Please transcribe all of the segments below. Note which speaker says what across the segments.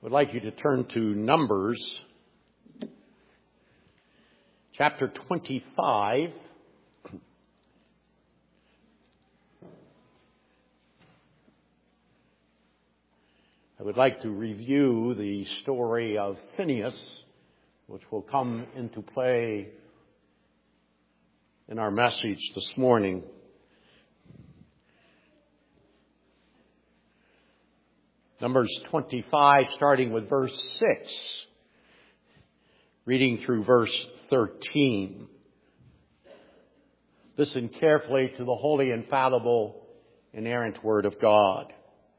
Speaker 1: would like you to turn to Numbers chapter 25. I would like to review the story of Phinehas, which will come into play in our message this morning. Numbers 25, starting with verse 6, reading through verse 13. Listen carefully to the holy, infallible, inerrant Word of God.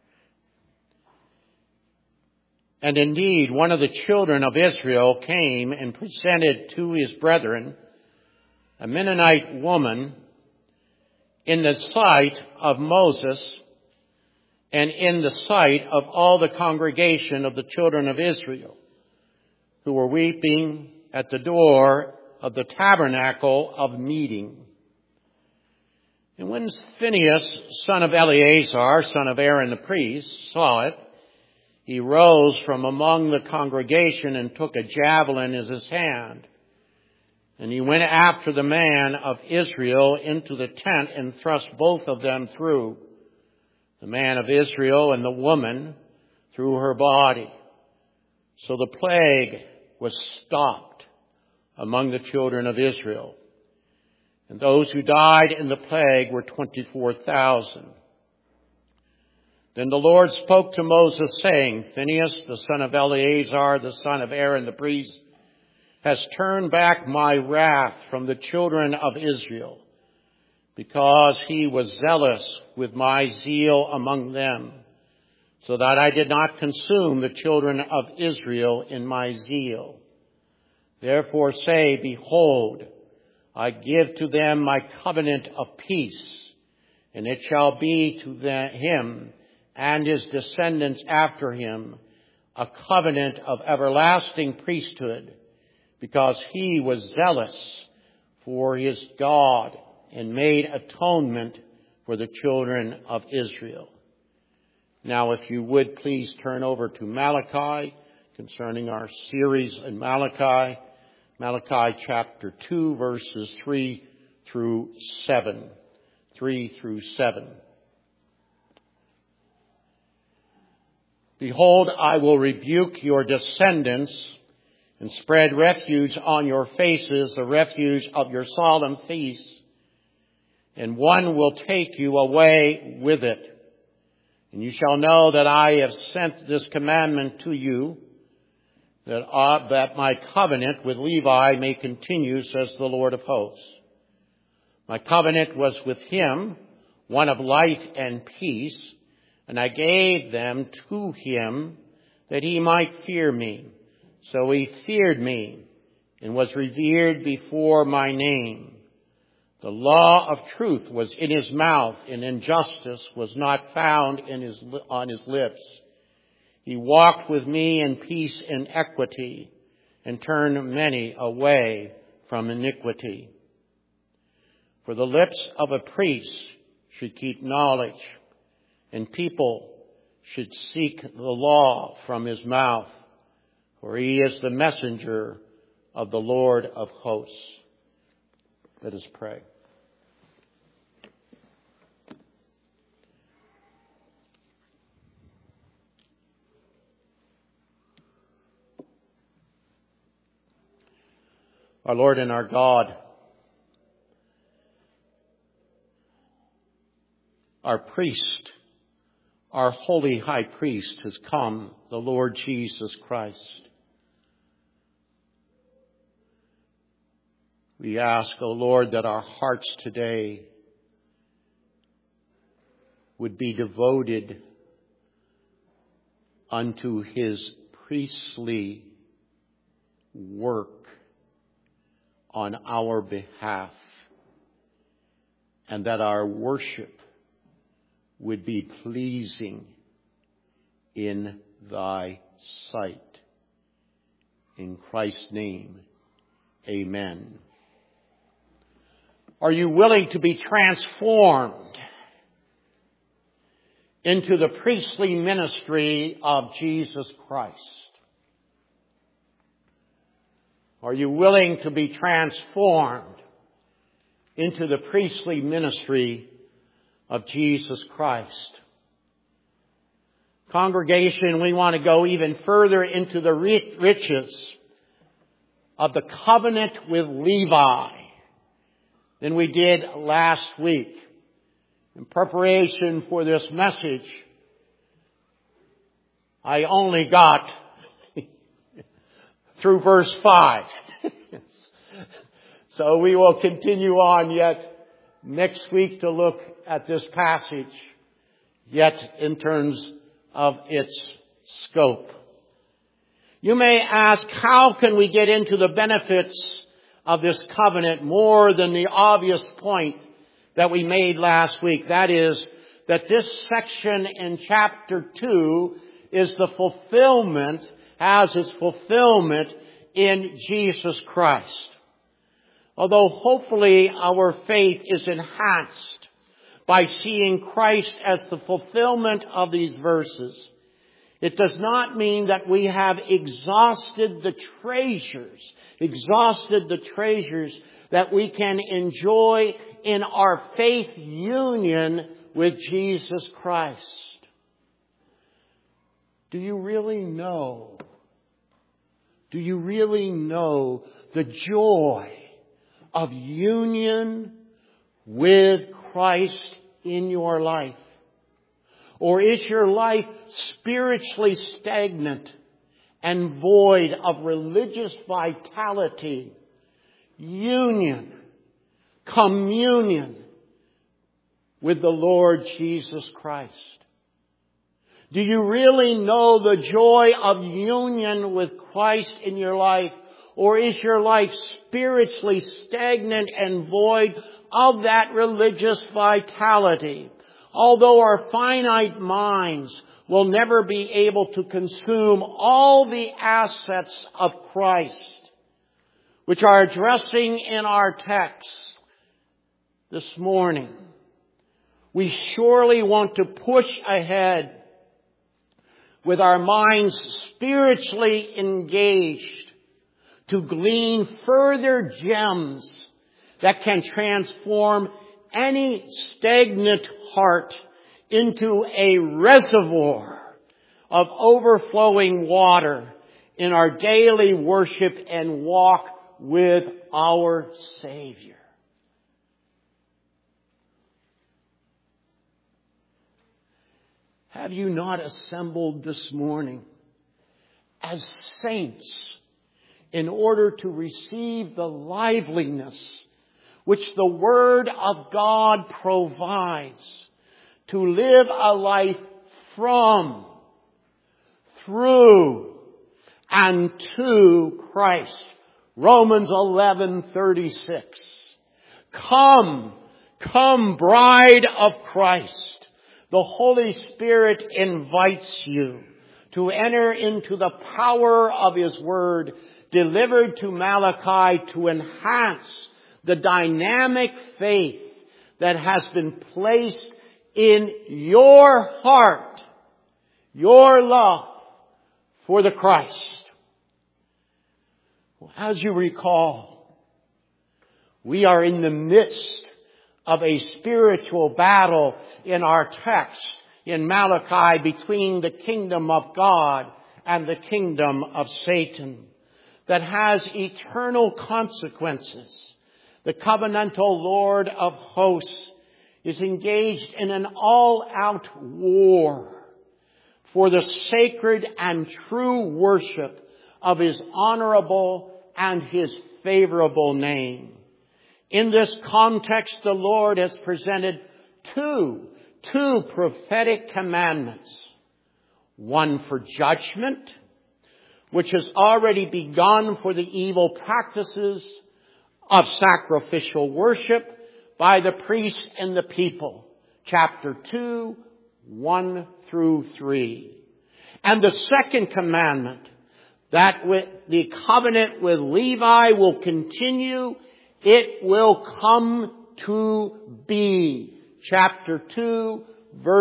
Speaker 1: And indeed, one of the children of Israel came and presented to his brethren a Mennonite woman in the sight of Moses and in the sight of all the congregation of the children of Israel, who were weeping at the door of the tabernacle of meeting. And when Phinehas, son of Eleazar, son of Aaron the priest, saw it, he rose from among the congregation and took a javelin in his hand. And he went after the man of Israel into the tent and thrust both of them through, the man of Israel and the woman through her body. So the plague was stopped among the children of Israel. And those who died in the plague were 24,000. Then the Lord spoke to Moses, saying, Phinehas, the son of Eleazar, the son of Aaron the priest, has turned back my wrath from the children of Israel, because he was zealous with my zeal among them, so that I did not consume the children of Israel in my zeal. Therefore say, behold, I give to them my covenant of peace, and it shall be to him and his descendants after him a covenant of everlasting priesthood, because he was zealous for his God and made atonement for the children of Israel. Now, if you would please turn over to Malachi concerning our series in Malachi. Malachi chapter 2, verses 3 through 7. 3 through 7. Behold, I will rebuke your descendants and spread refuge on your faces, the refuge of your solemn feasts. And one will take you away with it. And you shall know that I have sent this commandment to you, that my covenant with Levi may continue, says the Lord of hosts. My covenant was with him, one of light and peace, and I gave them to him that he might fear me. So he feared me and was revered before my name. The law of truth was in his mouth, and injustice was not found on his lips. He walked with me in peace and equity, and turned many away from iniquity. For the lips of a priest should keep knowledge, and people should seek the law from his mouth, for he is the messenger of the Lord of hosts. Let us pray. Our Lord and our God, our priest, our holy high priest has come, the Lord Jesus Christ. We ask, O Lord, that our hearts today would be devoted unto his priestly work on our behalf, and that our worship would be pleasing in thy sight. In Christ's name, amen. Are you willing to be transformed? into the priestly ministry of Jesus Christ? Are you willing to be transformed into the priestly ministry of Jesus Christ? Congregation, we want to go even further into the riches of the covenant with Levi than we did last week. In preparation for this message, I only got through verse 5. So we will continue on yet next week to look at this passage, yet in terms of its scope. You may ask, how can we get into the benefits of this covenant more than the obvious point that we made last week? That is, that this section in chapter 2 is the fulfillment, has its fulfillment in Jesus Christ. Although hopefully our faith is enhanced by seeing Christ as the fulfillment of these verses, it does not mean that we have exhausted the treasures that we can enjoy in our faith union with Jesus Christ. Do you really know the joy of union with Christ in your life? Or is your life spiritually stagnant and void of religious vitality, union, communion with the Lord Jesus Christ? Do you really know the joy of union with Christ in your life? Or is your life spiritually stagnant and void of that religious vitality? Although our finite minds will never be able to consume all the assets of Christ, which are addressing in our text this morning, we surely want to push ahead with our minds spiritually engaged to glean further gems that can transform any stagnant heart into a reservoir of overflowing water in our daily worship and walk with our Savior. Have you not assembled this morning as saints in order to receive the liveliness which the Word of God provides to live a life from, through, and to Christ? Romans 11:36. Come, bride of Christ. The Holy Spirit invites you to enter into the power of His Word delivered to Malachi to enhance the dynamic faith that has been placed in your heart, your love for the Christ. As you recall, we are in the midst of a spiritual battle in our text in Malachi between the kingdom of God and the kingdom of Satan that has eternal consequences. The covenantal Lord of hosts is engaged in an all-out war for the sacred and true worship of His honorable and His favorable name. In this context, the Lord has presented two prophetic commandments. One for judgment, which has already begun for the evil practices of sacrificial worship by the priests and the people. Chapter 2, 1 through 3. And the second commandment, that with the covenant with Levi will continue, it will come to be. Chapter 2, verse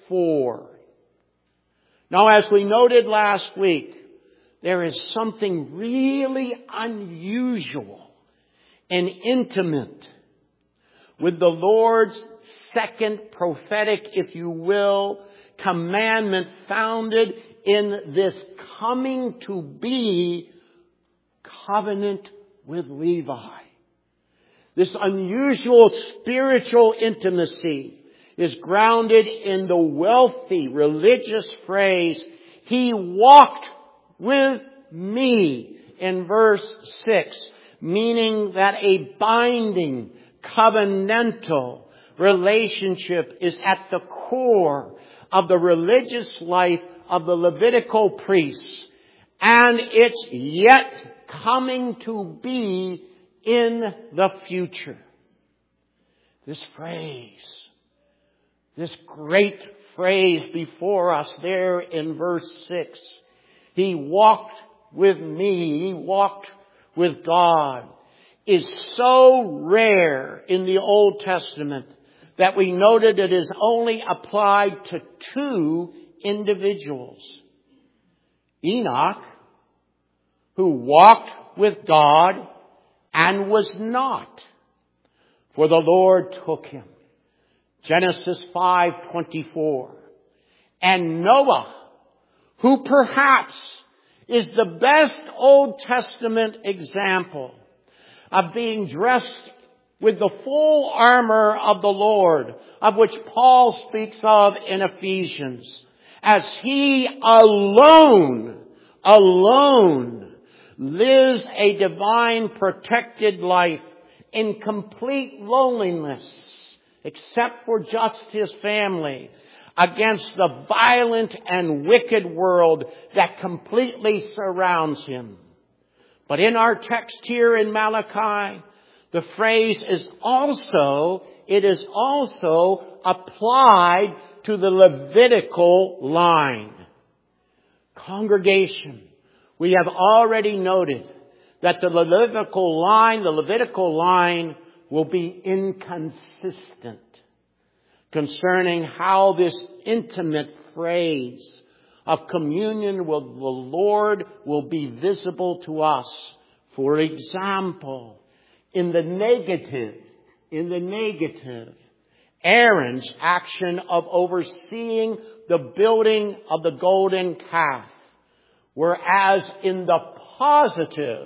Speaker 1: 4. Now, as we noted last week, there is something really unusual and intimate with the Lord's second prophetic, if you will, commandment founded in this coming to be covenant with Levi. This unusual spiritual intimacy is grounded in the wealthy religious phrase, "He walked with me," in verse 6, meaning that a binding, covenantal relationship is at the core of the religious life of the Levitical priests, and it's yet coming to be in the future. This phrase, this great phrase before us there in verse 6, "He walked with me," he walked with God, is so rare in the Old Testament that we noted it is only applied to 2 individuals. Enoch, who walked with God and was not, for the Lord took him. Genesis 5:24. And Noah, who perhaps is the best Old Testament example of being dressed with the full armor of the Lord, of which Paul speaks of in Ephesians, as he alone lives a divine protected life in complete loneliness, except for just his family, against the violent and wicked world that completely surrounds him. But in our text here in Malachi, the phrase is also applied to the Levitical line. Congregation, we have already noted that the Levitical line will be inconsistent concerning how this intimate phrase of communion with the Lord will be visible to us. For example, in the negative, Aaron's action of overseeing the building of the golden calf, whereas in the positive,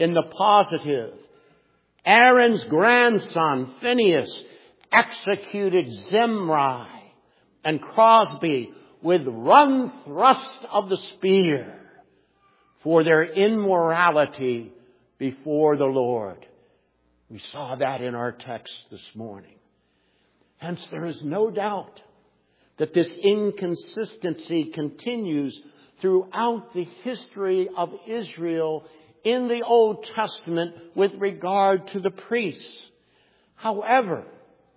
Speaker 1: Aaron's grandson Phinehas executed Zimri and Crosby with one thrust of the spear for their immorality before the Lord. We saw that in our text this morning. Hence, there is no doubt that this inconsistency continues throughout the history of Israel in the Old Testament with regard to the priests. However,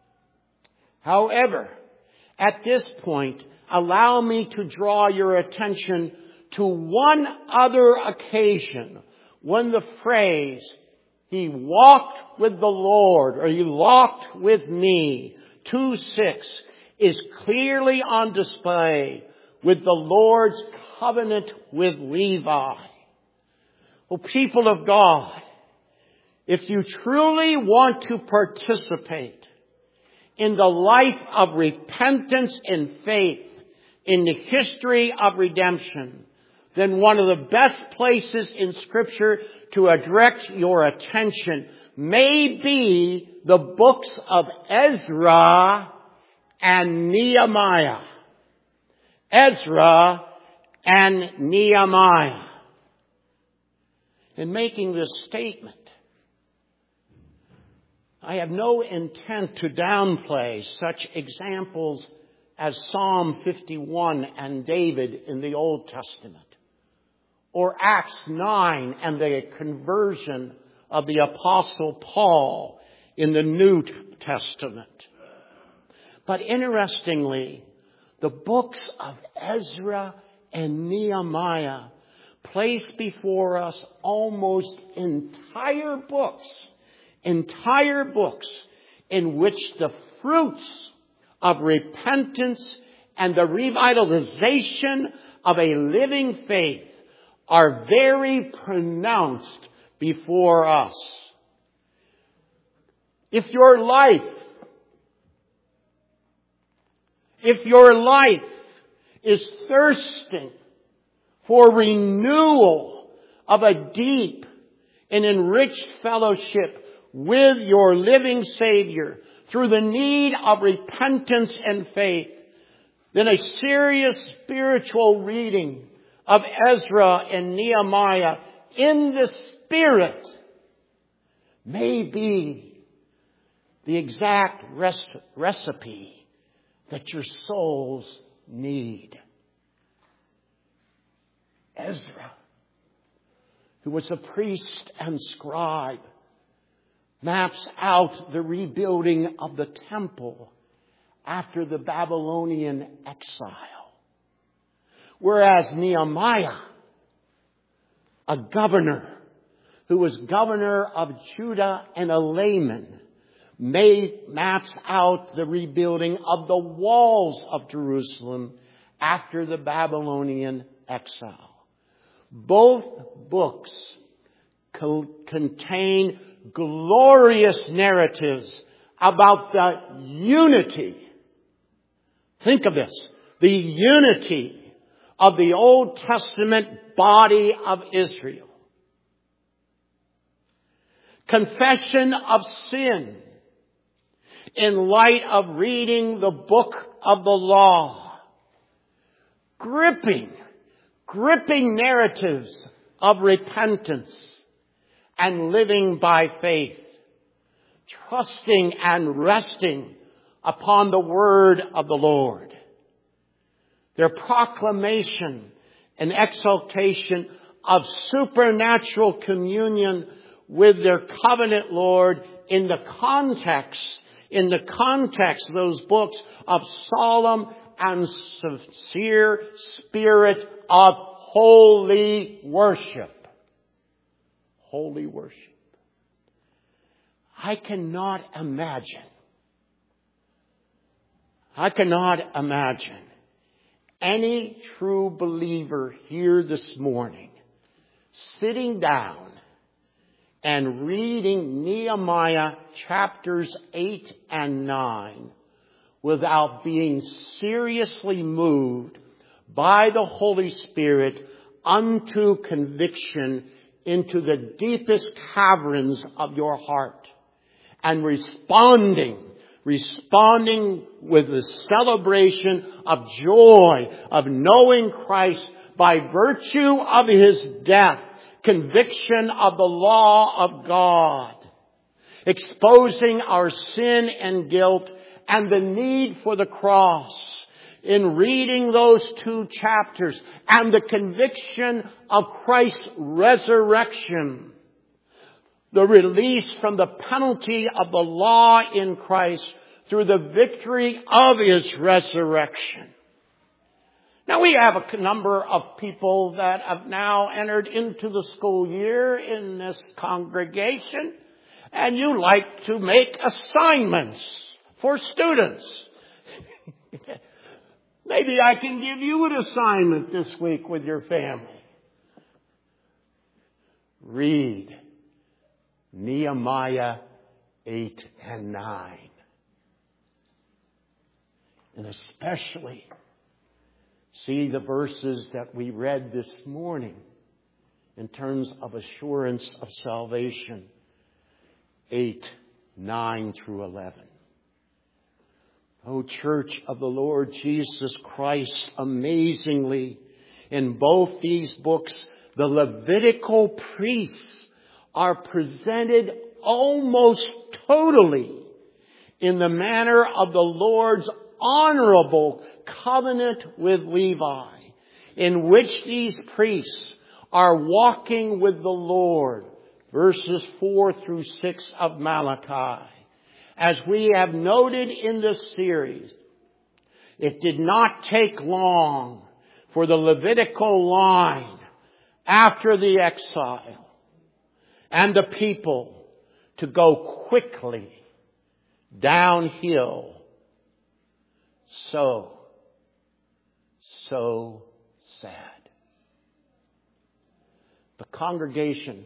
Speaker 1: at this point, allow me to draw your attention to one other occasion when the phrase, "He walked with the Lord," or "He walked with me," 2:6, is clearly on display with the Lord's covenant with Levi. Oh, people of God, if you truly want to participate in the life of repentance and faith in the history of redemption, then one of the best places in Scripture to direct your attention may be the books of Ezra and Nehemiah. Ezra and Nehemiah. In making this statement, I have no intent to downplay such examples as Psalm 51 and David in the Old Testament, or Acts 9 and the conversion of the Apostle Paul in the New Testament. But interestingly, the books of Ezra and Nehemiah place before us almost entire books in which the fruits of repentance and the revitalization of a living faith are very pronounced before us. If your life is thirsting for renewal of a deep and enriched fellowship with your living Savior through the need of repentance and faith, then a serious spiritual reading of Ezra and Nehemiah in the Spirit may be the exact recipe that your souls need. Ezra, who was a priest and scribe, maps out the rebuilding of the temple after the Babylonian exile. Whereas Nehemiah, a governor who was governor of Judah and a layman, maps out the rebuilding of the walls of Jerusalem after the Babylonian exile. Both books contain glorious narratives about the unity. Think of this. The unity of the Old Testament body of Israel. Confession of sin in light of reading the book of the law. Gripping narratives of repentance and living by faith, trusting and resting upon the word of the Lord. Their proclamation and exaltation of supernatural communion with their covenant Lord in the context, those books of solemn and sincere spirit of holy worship. Holy worship. I cannot imagine any true believer here this morning sitting down and reading Nehemiah chapters 8 and 9 without being seriously moved by the Holy Spirit unto conviction into the deepest caverns of your heart and responding with the celebration of joy of knowing Christ by virtue of His death, conviction of the law of God, exposing our sin and guilt and the need for the cross in reading those 2 chapters and the conviction of Christ's resurrection, the release from the penalty of the law in Christ through the victory of His resurrection. Now we have a number of people that have now entered into the school year in this congregation, and you like to make assignments for students. Maybe I can give you an assignment this week with your family. Read Nehemiah 8 and 9. And especially see the verses that we read this morning in terms of assurance of salvation. 8, 9 through 11. O Church of the Lord Jesus Christ, amazingly, in both these books, the Levitical priests are presented almost totally in the manner of the Lord's honorable covenant with Levi, in which these priests are walking with the Lord, verses 4 through 6 of Malachi. As we have noted in this series, it did not take long for the Levitical line after the exile and the people to go quickly downhill. So, so sad. The congregation,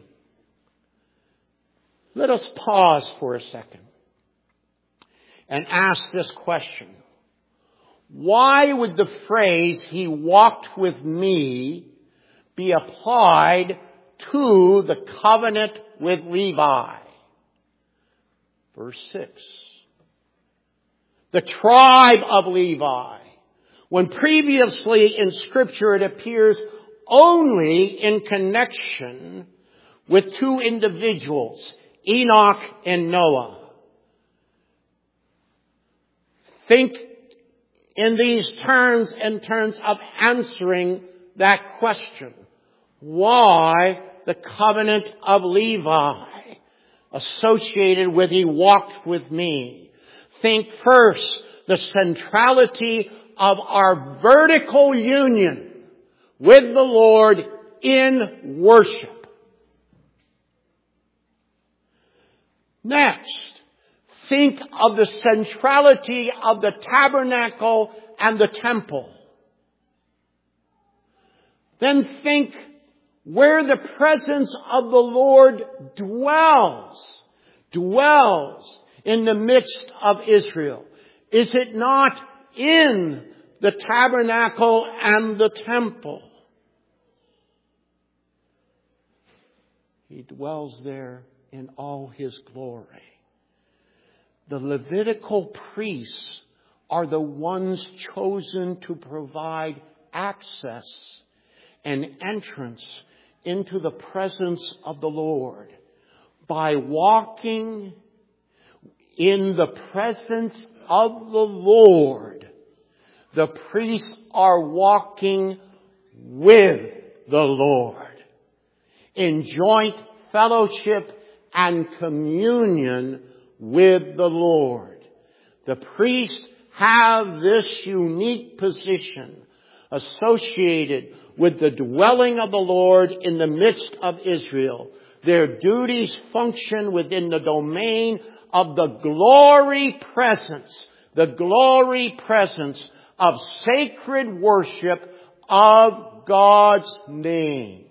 Speaker 1: let us pause for a second and ask this question. Why would the phrase, "He walked with me," be applied to the covenant with Levi? Verse 6. The tribe of Levi. When previously in Scripture it appears only in connection with two individuals, Enoch and Noah. Think in these terms in terms of answering that question. Why the covenant of Levi associated with "He walked with me"? Think first the centrality of our vertical union with the Lord in worship. Next, think of the centrality of the tabernacle and the temple. Then think where the presence of the Lord dwells in the midst of Israel. Is it not in the tabernacle and the temple? He dwells there in all His glory. The Levitical priests are the ones chosen to provide access and entrance into the presence of the Lord. By walking in the presence of the Lord, the priests are walking with the Lord in joint fellowship and communion with the Lord. The priests have this unique position associated with the dwelling of the Lord in the midst of Israel. Their duties function within the domain of the glory presence of sacred worship of God's name.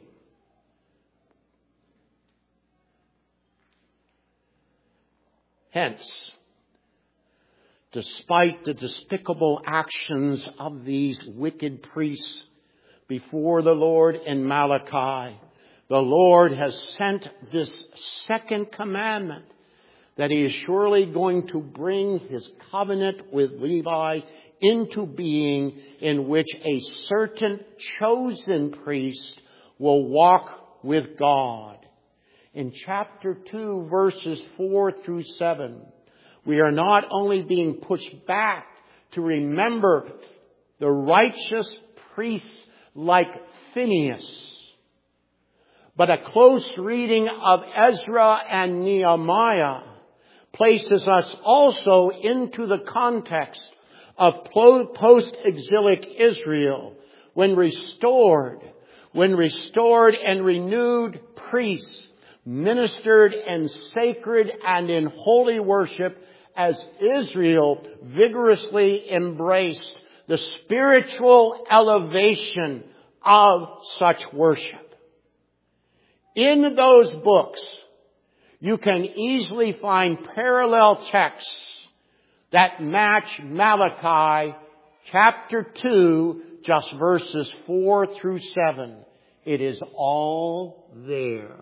Speaker 1: Hence, despite the despicable actions of these wicked priests before the Lord in Malachi, the Lord has sent this second commandment that He is surely going to bring His covenant with Levi into being, in which a certain chosen priest will walk with God. In chapter 2, verses 4 through 7, we are not only being pushed back to remember the righteous priests like Phinehas, but a close reading of Ezra and Nehemiah places us also into the context of post-exilic Israel when restored and renewed priests ministered in sacred and in holy worship as Israel vigorously embraced the spiritual elevation of such worship. In those books, you can easily find parallel texts that match Malachi chapter 2, just verses 4 through 7. It is all there.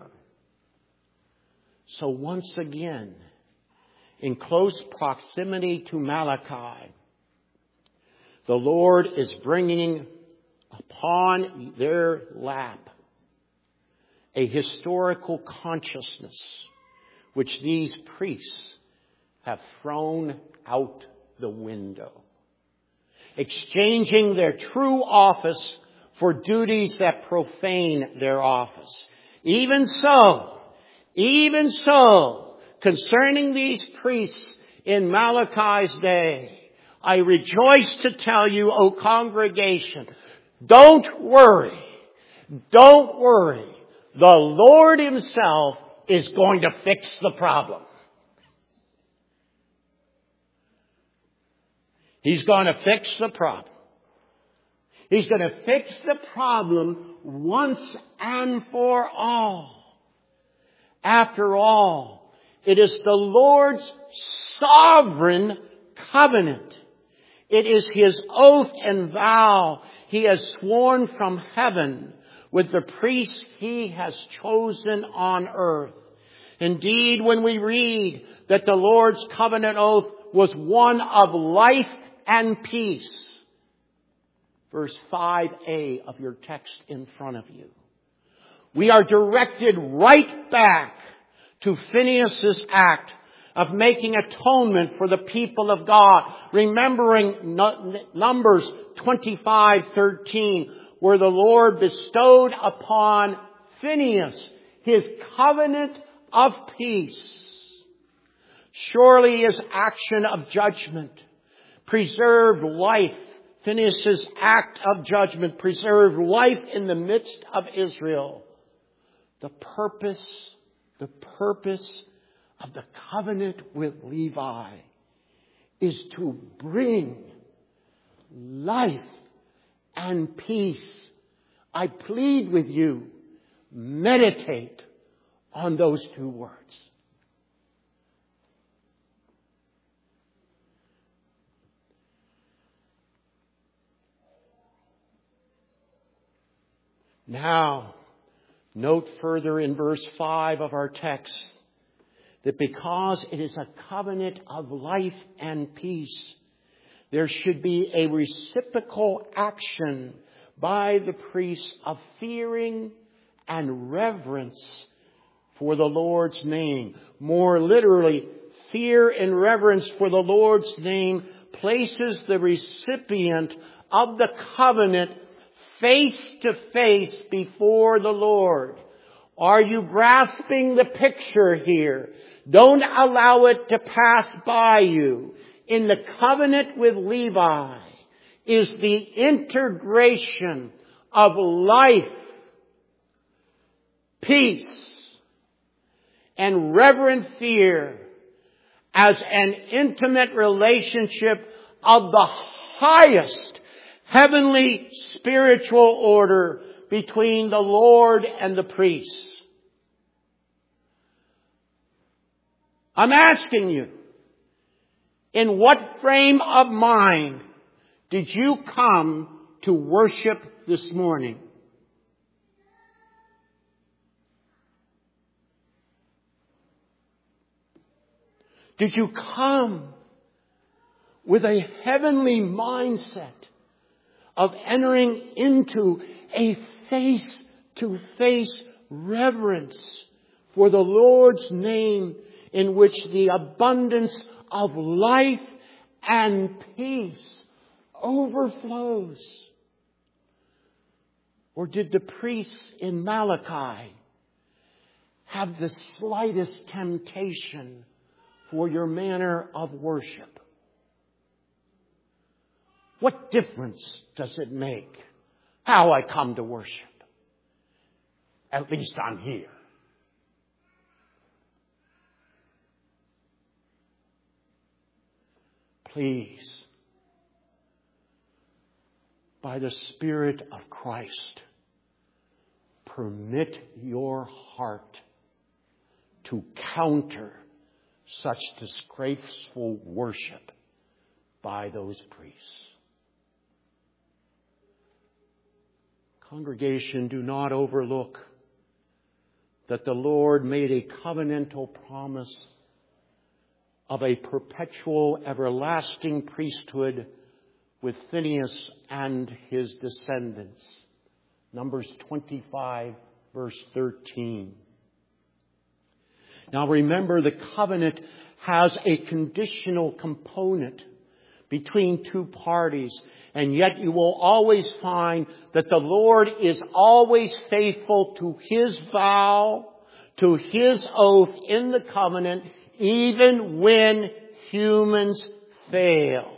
Speaker 1: So once again, in close proximity to Malachi, the Lord is bringing upon their lap a historical consciousness which these priests have thrown out the window, exchanging their true office for duties that profane their office. Even so, concerning these priests in Malachi's day, I rejoice to tell you, O congregation, don't worry. The Lord Himself is going to fix the problem. He's going to fix the problem. He's going to fix the problem once and for all. After all, it is the Lord's sovereign covenant. It is His oath and vow He has sworn from heaven with the priests He has chosen on earth. Indeed, when we read that the Lord's covenant oath was one of life and peace, verse 5a of your text in front of you, we are directed right back to Phinehas' act of making atonement for the people of God, remembering Numbers 25:13, where the Lord bestowed upon Phinehas His covenant of peace. Surely His action of judgment preserved life. Phinehas' act of judgment preserved life in the midst of Israel. The purpose of the covenant with Levi is to bring life and peace. I plead with you, meditate on those two words. Now, note further in verse 5 of our text that because it is a covenant of life and peace, there should be a reciprocal action by the priests of fearing and reverence for the Lord's name. More literally, fear and reverence for the Lord's name places the recipient of the covenant face to face before the Lord. Are you grasping the picture here? Don't allow it to pass by you. In the covenant with Levi is the integration of life, peace, and reverent fear as an intimate relationship of the highest heavenly spiritual order between the Lord and the priests. I'm asking you, in what frame of mind did you come to worship this morning? Did you come with a heavenly mindset of entering into a face-to-face reverence for the Lord's name, in which the abundance of life and peace overflows? Or did the priests in Malachi have the slightest temptation for your manner of worship? What difference does it make how I come to worship? At least I'm here. Please, by the Spirit of Christ, permit your heart to counter such disgraceful worship by those priests. Congregation, do not overlook that the Lord made a covenantal promise of a perpetual, everlasting priesthood with Phinehas and his descendants. Numbers 25, verse 13. Now remember, the covenant has a conditional component between two parties, and yet you will always find that the Lord is always faithful to His vow, to His oath in the covenant, even when humans fail.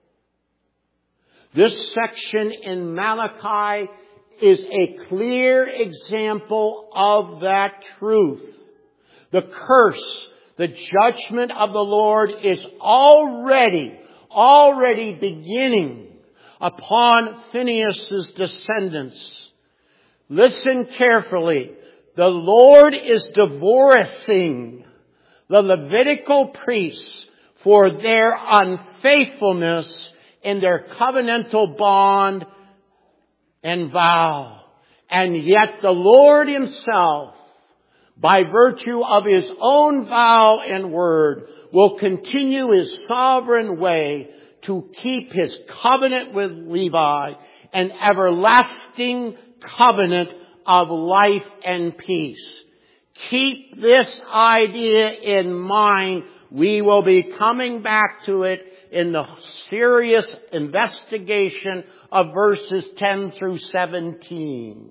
Speaker 1: This section in Malachi is a clear example of that truth. The curse, the judgment of the Lord is already beginning upon Phinehas' descendants. Listen carefully. The Lord is divorcing the Levitical priests for their unfaithfulness in their covenantal bond and vow. And yet the Lord Himself, by virtue of His own vow and word, will continue His sovereign way to keep His covenant with Levi, an everlasting covenant of life and peace. Keep this idea in mind. We will be coming back to it in the serious investigation of verses 10 through 17.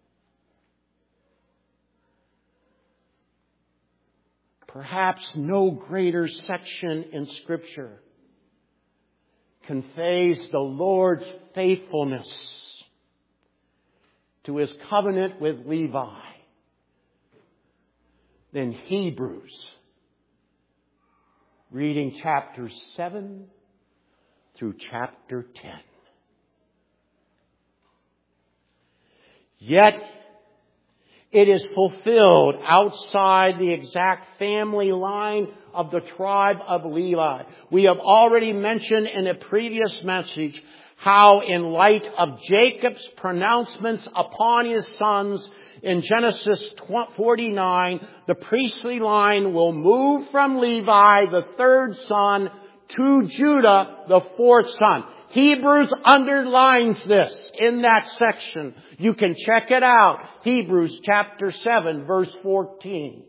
Speaker 1: Perhaps no greater section in Scripture conveys the Lord's faithfulness to His covenant with Levi than Hebrews, reading chapters 7 through chapter 10. Yet it is fulfilled outside the exact family line of the tribe of Levi. We have already mentioned in a previous message how, in light of Jacob's pronouncements upon his sons in Genesis 49, the priestly line will move from Levi, the third son, to Judah, the fourth son. Hebrews underlines this in that section. You can check it out. Hebrews chapter 7, verse 14.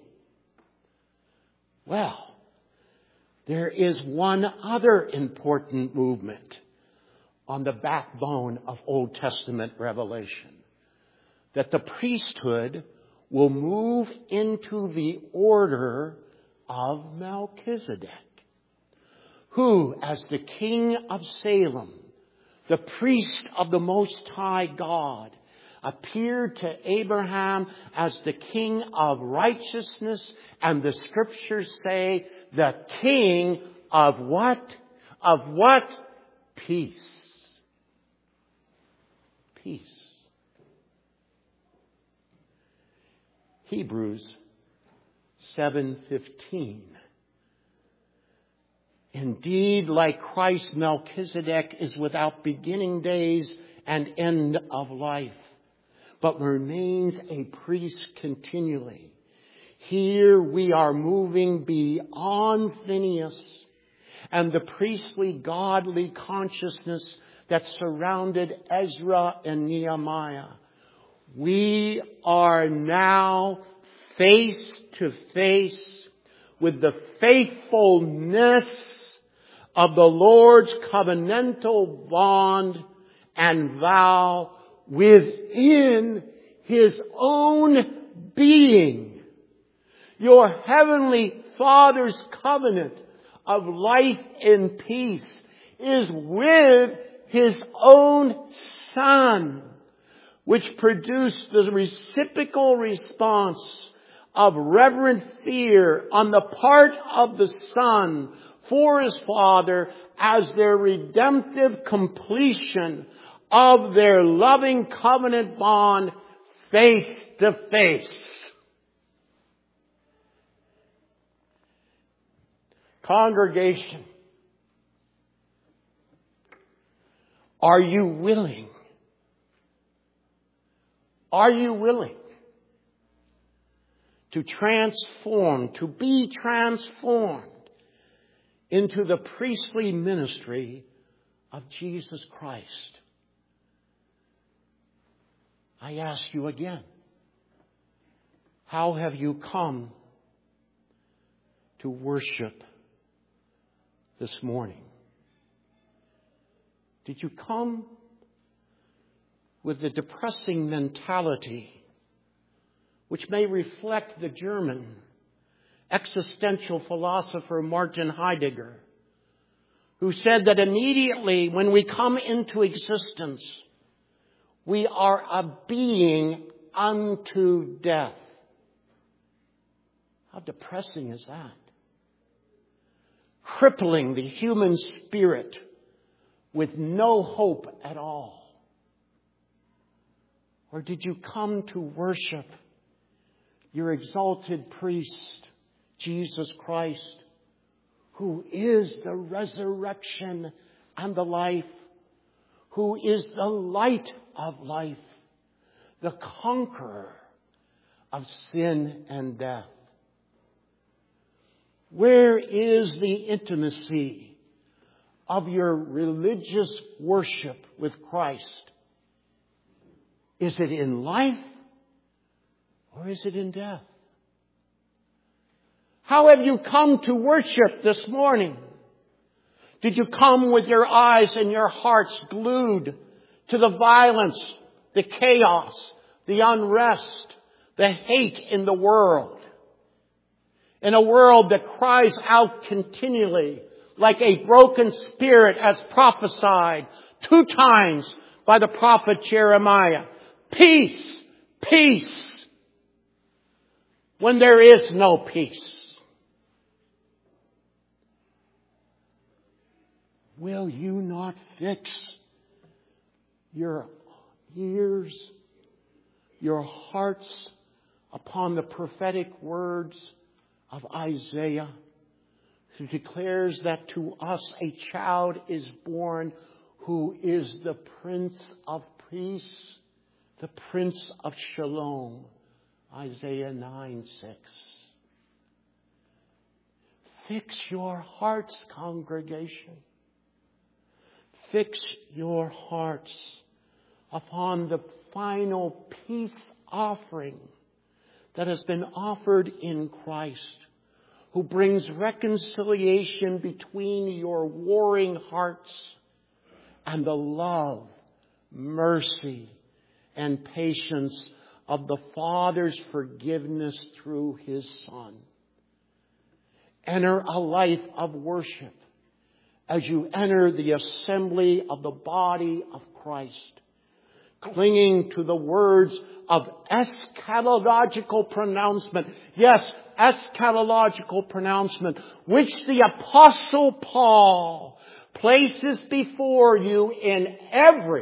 Speaker 1: Well, there is one other important movement on the backbone of Old Testament revelation. That the priesthood will move into the order of Melchizedek, who, as the king of Salem, the priest of the Most High God, appeared to Abraham as the king of righteousness, and the Scriptures say the king of what? Of what? Peace. Peace. Hebrews 7:15. Indeed, like Christ, Melchizedek is without beginning days and end of life, but remains a priest continually. Here we are moving beyond Phinehas and the priestly godly consciousness that surrounded Ezra and Nehemiah. We are now face to face with the faithfulness of the Lord's covenantal bond and vow within His own being. Your heavenly Father's covenant of life and peace is with His own Son, which produced the reciprocal response of reverent fear on the part of the Son for His Father as their redemptive completion of their loving covenant bond face to face. Congregation, are you willing? Are you willing to transform, to be transformed into the priestly ministry of Jesus Christ? I ask you again, how have you come to worship this morning? Did you come with the depressing mentality which may reflect the German existential philosopher Martin Heidegger, who said that immediately when we come into existence, we are a being unto death? How depressing is that? Crippling the human spirit with no hope at all? Or did you come to worship your exalted priest, Jesus Christ, who is the resurrection and the life, who is the light of life, the conqueror of sin and death? Where is the intimacy of your religious worship with Christ? Is it in life or is it in death? How have you come to worship this morning? Did you come with your eyes and your hearts glued to the violence, the chaos, the unrest, the hate in the world? In a world that cries out continually like a broken spirit, as prophesied 2 times by the prophet Jeremiah. Peace, peace, when there is no peace. Will you not fix your ears, your hearts upon the prophetic words of Isaiah, who declares that to us a child is born who is the Prince of Peace, the Prince of Shalom, Isaiah 9:6. Fix your hearts, congregation. Fix your hearts upon the final peace offering that has been offered in Christ, who brings reconciliation between your warring hearts and the love, mercy, and patience of the Father's forgiveness through His Son. Enter a life of worship as you enter the assembly of the body of Christ, clinging to the words of eschatological pronouncement. Yes, eschatological pronouncement, which the Apostle Paul places before you in every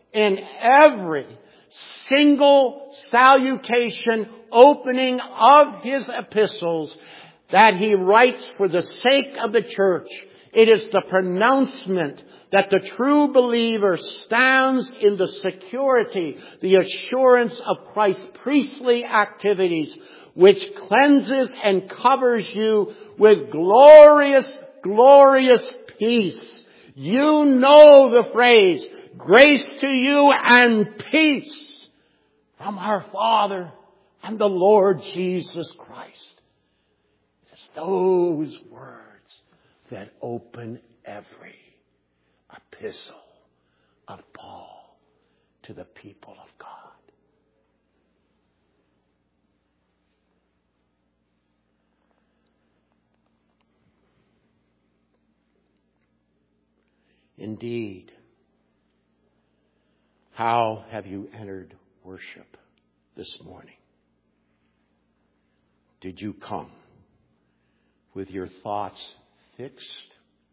Speaker 1: single salutation opening of his epistles that he writes for the sake of the church. It is the pronouncement that the true believer stands in the security, the assurance of Christ's priestly activities, which cleanses and covers you with glorious, glorious peace. You know the phrase, grace to you and peace from our Father and the Lord Jesus Christ. It is those words that open every epistle of Paul to the people of God. Indeed, how have you entered worship this morning? Did you come with your thoughts fixed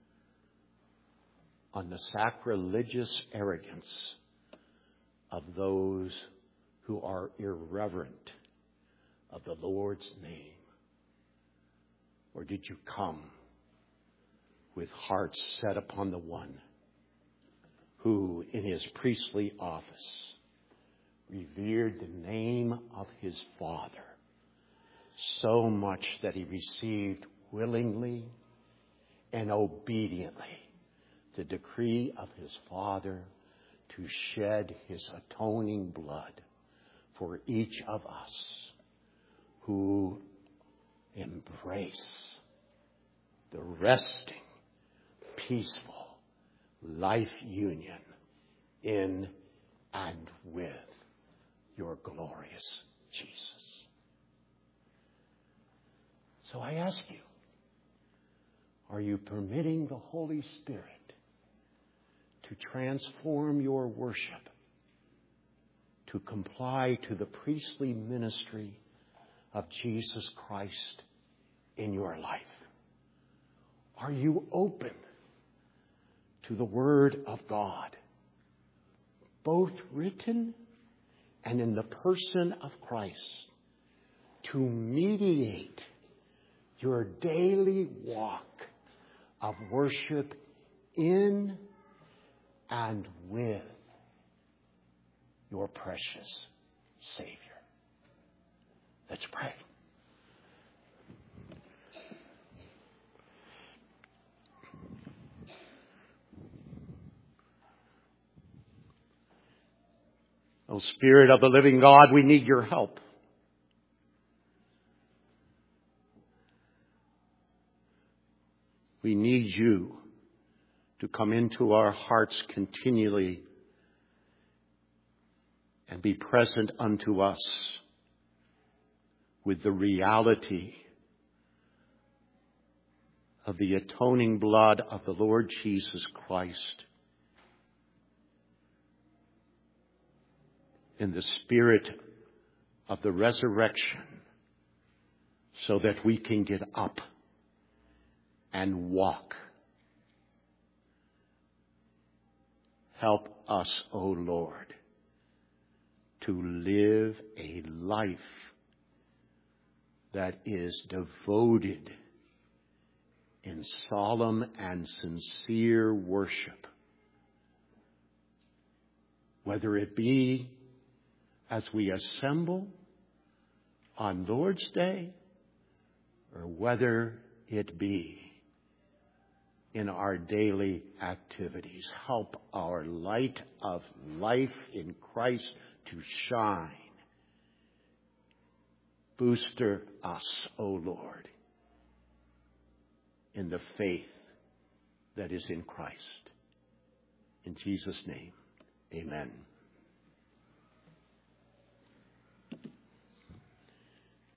Speaker 1: on the sacrilegious arrogance of those who are irreverent of the Lord's name? Or did you come with hearts set upon the one who in his priestly office revered the name of his Father so much that he received willingly and obediently the decree of his Father to shed his atoning blood for each of us who embrace the resting, peaceful life union in and with your glorious Jesus. So I ask you, are you permitting the Holy Spirit to transform your worship to comply to the priestly ministry of Jesus Christ in your life? Are you open to the Word of God, both written and in the person of Christ, to mediate your daily walk of worship in and with your precious Savior. Let's pray. O Spirit of the living God, we need your help. We need you to come into our hearts continually and be present unto us with the reality of the atoning blood of the Lord Jesus Christ, in the spirit of the resurrection, so that we can get up and walk. Help us, O Lord, to live a life that is devoted in solemn and sincere worship, whether it be as we assemble on Lord's Day, or whether it be in our daily activities. Help our light of life in Christ to shine. Booster us, O Lord, in the faith that is in Christ. In Jesus' name, amen.